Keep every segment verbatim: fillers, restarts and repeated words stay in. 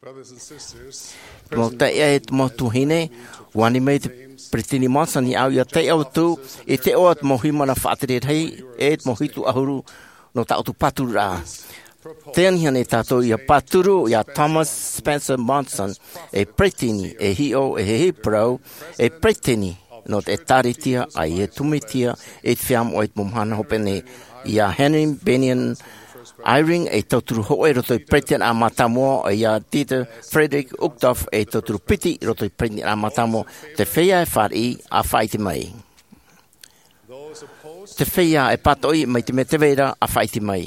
Mo te e mo tuhine, wani me te pritini masani au ia te au tu, e te o at mohima na whaatere hei, e te mohitu ahuru no ta autu paturu a. Tēnhi ane tātou ia paturu ia Thomas Spencer Monson, e pritini, e hio, e he hiprau, e pritini, no te taritia, a e tumitia, e te whiam o e mumhana hopene, ia Henry Bennion, Iring e tauturu hoe roto i pretian a matamo ia Dieter Frederick Uchtdorf e tauturu piti roto i pretian a matamo te whea e whari a whaiti mai. Te whea e patoi mai te metewera a whaiti mai.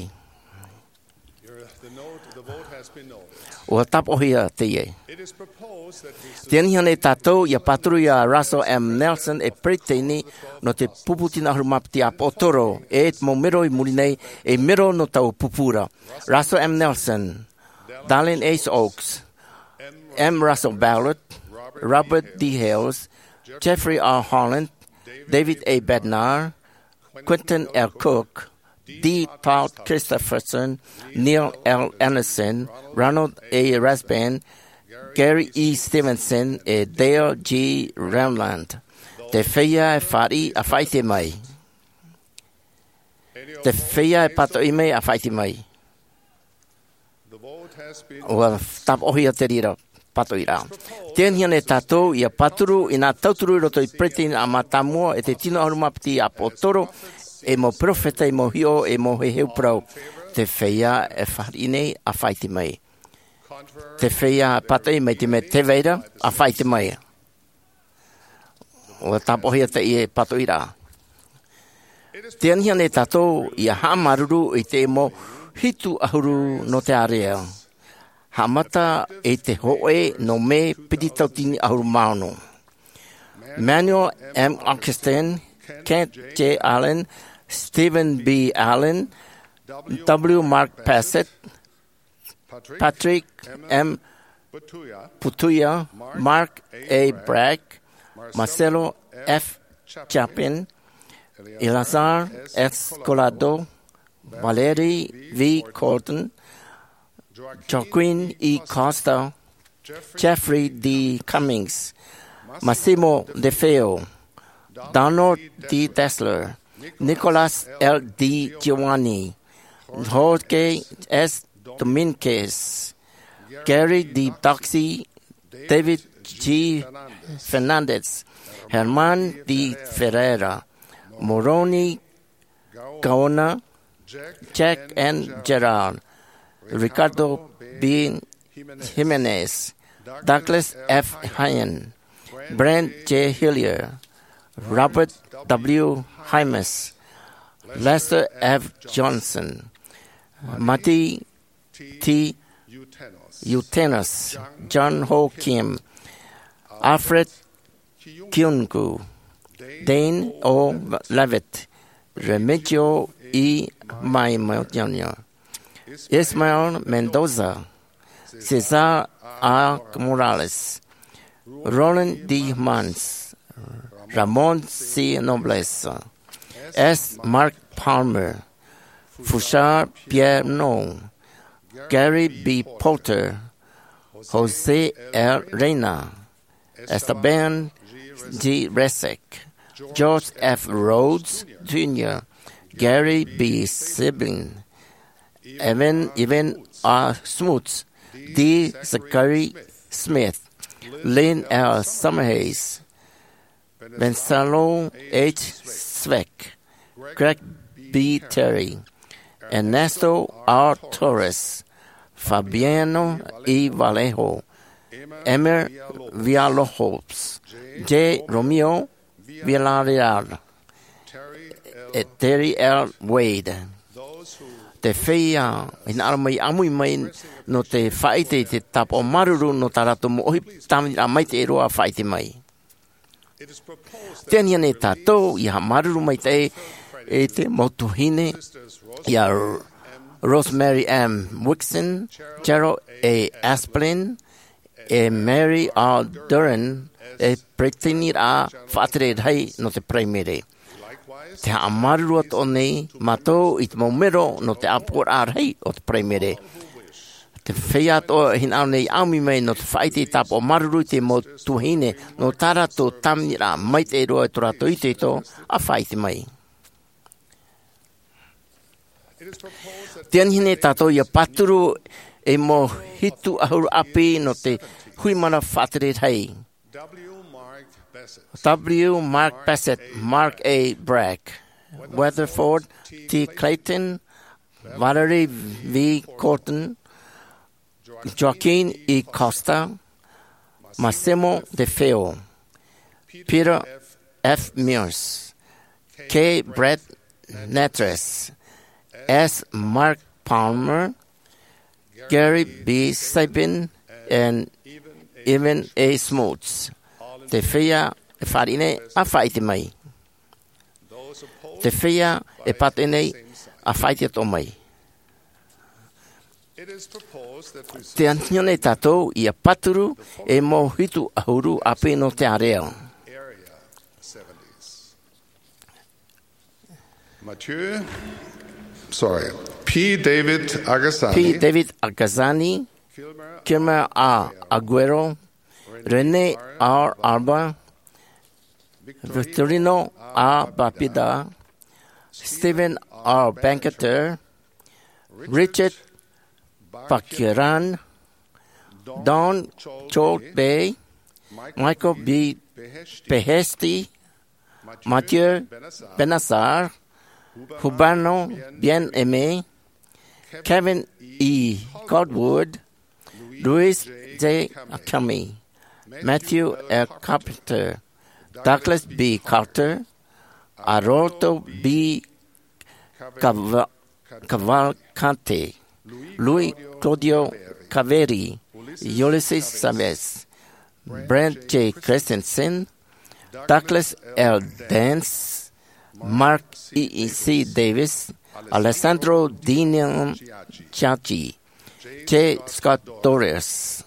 O tapohia te ie. Tianihane tātou ia paturu ia Russell M. Nelson e pretini no te puputina harumapti a potoro e te mo mero i murinei e mero no tau pupura. Russell M. Nelson, Darlene Ace Oaks, M. Russell Ballard, Robert D. Hales, Jeffrey R. Holland, David A. Bednar, Quentin L. Cook, D. Paul Christopherson, Neil L. Anderson, Ronald A. Rasband, Gary E. Stevenson e Dale G. Ramland. Te whea e whari a whaite mai. Te whea e pato i mai a whaite mai. Ua tap ohi a te rira pato i rā. Tēnhian e tātou i a paturu i nā tauturu roto i pretin a matamua e te tino arumapti a potoro e mo profeta e mo hio e mo he heuprau. Te whea e whari nei a whaite mai. Te whea patai mai te me te veira a whaite mai. O tapohia te i e pato i rā. Tēnhian e tātou i a hamaruru i te mo hitu ahuru no te area. Hamata e te hoe no me piditautini ahuru maono. Manuel M. Augustin, Kent J. Allen, Stephen B. Allen, W. Mark Passett, Patrick M. Putuya, Mark A. Bragg, Marcelo F. Chapin, Elazar S. Colado, Valerie V. Colton, Joaquin E. Costa, Jeffrey D. Cummings, Massimo De Feo, Donald D. Dessler, Nicolas L. D. Giovanni, Jorge S. Dominguez, Gary D. Doxy, David G. Fernandez, Herman D. Ferreira, Moroni Gaona, Jack N. Gerard, Ricardo B. Jimenez, Douglas F. Hyen, Brent J. Hillier, Robert W. Hymas, Lester F. Johnson, Mati T. Utenas, John Ho Kim, Alfred Kyungu, Dane O. Levitt, Remigio E. Maimonia, Ismael Mendoza, Cesar R. Morales, Roland D. Mans, Ramon C. Nobles, S. Mark Palmer, Fouchard Pierre No, Gary B. Potter, Jose L. Reyna, Esteban G. Resek, George F. Rhodes Junior, Gary B. Sibling, Evan, Evan R. Smuts, D. Zachary Smith, Lynn L. Summerhays, Benzalo H. Sveck, Greg B. Terry, Ernesto R. Torres, Fabiano E. Vallejo, Emer Villalobos, J. Romeo Villarreal, Terry L. Wade. Te whea, in aramai amui mai no te whaite te tapo maruru no tarato mo ohi tami a mai te eroa whaite mai. Tēnia ne tātou i ha maruru mai te e te motuhine i a Rosemary M. Wixon, Gerald A. Asplin, e Mary R. Duran e pretini a whaatere rei no te primere. Te ha maruru at o nei matou i te momero no te apor a rei o te primere. Te whea o hin au nei aumi mai no te whaite tap o maruru te mo tuhine no tara to tamira mai te roa e tora to i te to a whaite mai. Tianhine tato ia paturu e mo hitu ahuru api no te huimana whatere hei. W. Mark Bassett, Mark A. Bragg, Weatherford T. Clayton, Valerie V. Corton, Joaquin E. Costa, Massimo De Feo, Peter F. Mears, K. Brett Netres, S. Mark Palmer, Gary B. Sabin, and Evan A. Smuts. Te whea e wharine a whaite mai. Te whea e patene a whaite to mai. Te antione tatou i a paturu e mo hitu ahuru ape no te areo. Mathieu, sorry, P. David Agassani, P. David Agassani, Kilmer R. Aguero, Rene R. Arba, Victorino R. Bapida, Stephen R. Banketer, Richard Pakiran, Don Cholt Bay, Michael B. Behesti, Mathieu Benassar, Hubano Bien-Aimé, Kevin E. Godwood, Louis J. Akami, Matthew L. Carpenter, Douglas B. Carter, Aroldo B. Caval- Cavalcante, Louis Claudio Caveri, Ulysses Chavez, Brent J. Christensen, Douglas L. Dance, Mark E. C. Davis, Alessandro Dinian Chachi, J. Scott Torres,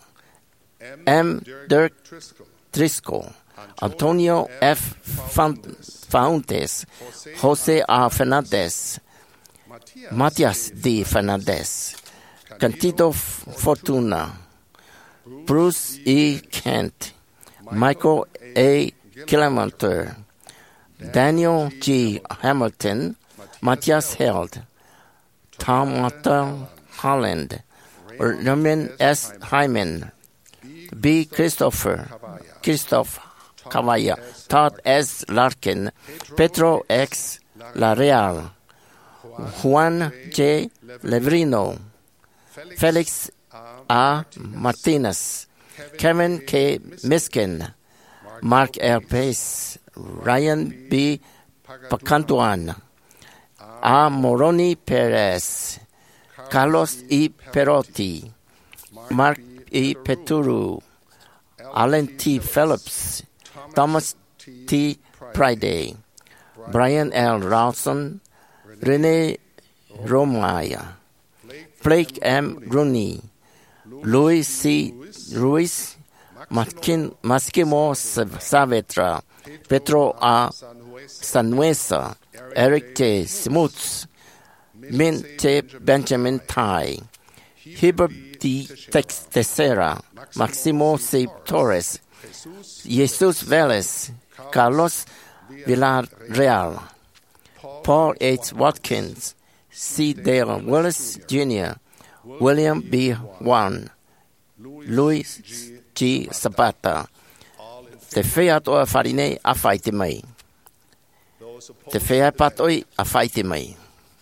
M. Dirk Driscoll, Antonio F. Fountes, Jose R. Fernandez, Matias D. Fernandez, Candido Fortuna, Bruce E. Kent, Michael A. Kilometer, Daniel G. Hamilton, Matthias Held, Tom Martin Holland, Roman S. Hyman, B. Christopher, Christoph Cavalla, Todd S. Larkin, Pedro X. Lareal, Juan J. Levrino, Felix A. Martinez, Kevin K. Miskin, Mark L. Pace, Ryan B. Pacantuan, A. Moroni Perez, Carlos E. Perotti, Mark E. Peturu, Alan T. Phillips, Thomas T. Priday, Brian L. Rawson, Rene Romaya, Blake M. Rooney, Louis C. Ruiz, Maskin, Maskimo Saavedra, Pedro A. Sanuesa, Eric J. Smuts, Min T. Benjamin Tai, Heber D. Teixeira, Maximo C. Torres, Jesus Velez, Carlos Villarreal, Paul H. Watkins, C. Dale Willis Junior, William B. Wan, Louis G. Zapata. Te whea toa wharine a whaite mai. Te whea patoi a whaite mai.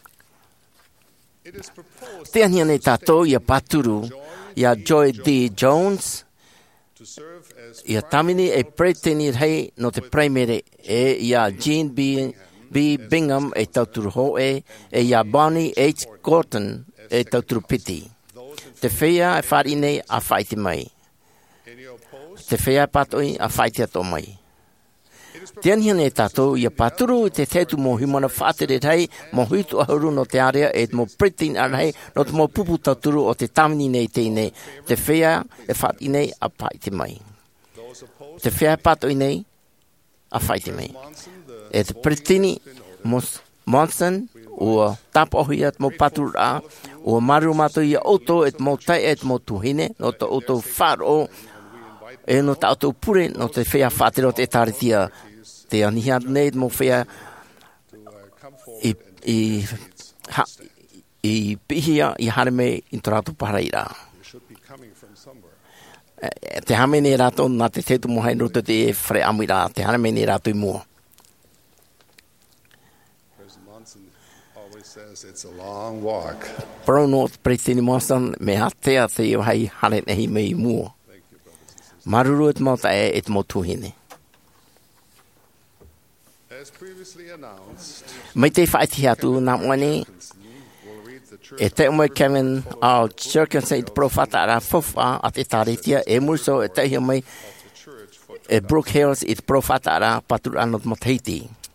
Te ania nei tātou ia paturu ia Joy D. Jones, ia tamini e preteni hei no te primary e ia Jean B. B. Bingham e tauturu hoe e ia Bonnie H. Gorton e tauturu piti. Te whea e wharine a whaite mai. Te whea patoi a whaite ato mai. Te anhiane e tātou ia paturu te tetu mo himana whaatere rei mo huitu ahuru no te area e mo pritin arhei no te mo pupu taturu o te tamini nei tēnei. Te whea e whaati nei a paite mai. Te whea patoi nei a whaite mai. E te pritini Monson o tapohi at mo paturu a O maru mato ia oto et mo tai et mo tuhine, no te oto wharo, e no ta oto pure, no te whea whātero te taritia, te anihia nei mo whea i, i, ha, i pihia i hareme i toratu paraira. Te hame ne rato, nā te tetu mohai roto te e whare amira, te hame ne rato i mua. It's a long walk. Prono President Monson me hatea te o hai hare nehi me i mua. Maruru et mota e et motuhine. As previously announced, Mai te whaiti atu nā moane, e te umoi Kevin au Churkense i te profata ara fofa a te tāretia e murso e te hi mai e Brook Hills i te profata ara patur anot moteiti.